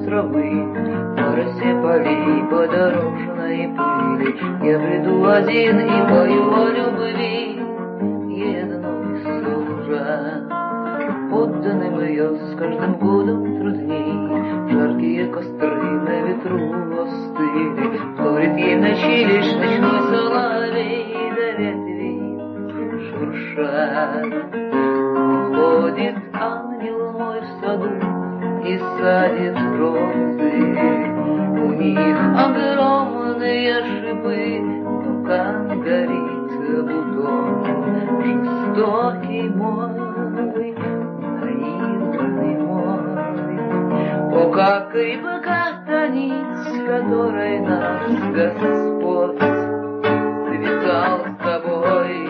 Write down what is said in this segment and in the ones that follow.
травы, по росе полей, по дорожной пыли. Я приду один и пою о любви, ей одной служа. Подданным ее с каждым годом трудней, жаркие костры на ветру остыли. Вторит ей в ночи лишь ночной соловей, до ветви шуршат. Ходит ангел мой в саду и садит розы. У них огромные шипы, пока горит бутон. Жестокий мой, наивный мой, о, как крепка та нить, которой нас Господь связал с тобой.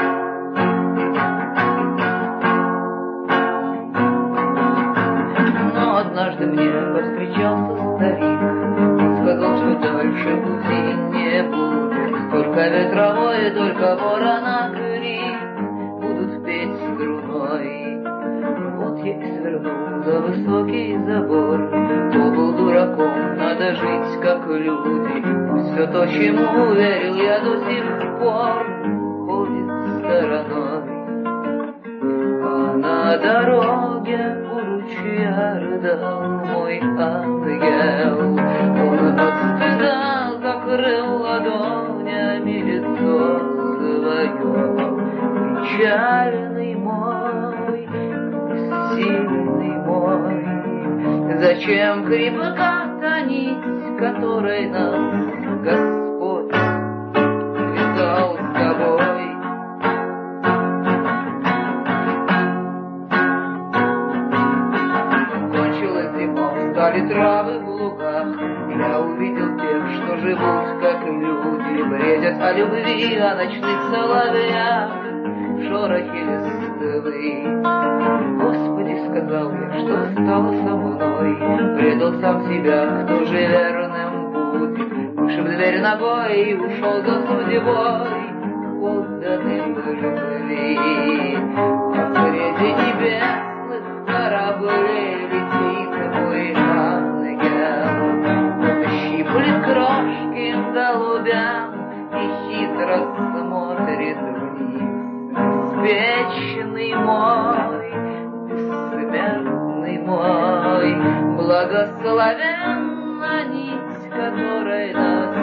Но однажды мне повстречался старик, сказал, что дальше пути не будет, только ветровой, только ворона крик будут петь струной. Вот я и свернул за высокий забор, кто был дураком, надо жить как люди. Все то, чему верил я до сих пор, ходит стороной. А на дороге у ручья рыдал мой ангел. Он от стыда закрыл ладонями лицо свое. Печальный мой, сильный мой, зачем крепка та нить, которой нас Господь связал с тобой? Кончилась зима, стали травы в лугах, я увидел тех, что живут как люди, бредят о любви, о ночных соловьях, шорохе листвы. Господи, сказал я, что стало со мной, предал сам себя, кто же верным будет. Вышиб дверь ногой и ушел за судьбой, отданным любви. А среди небесных кораблей летит мой ангел. Он щиплет крошки голубям и хитро смотрит вниз. Вечный мой, бессмертный мой, благословенна нить, которой нас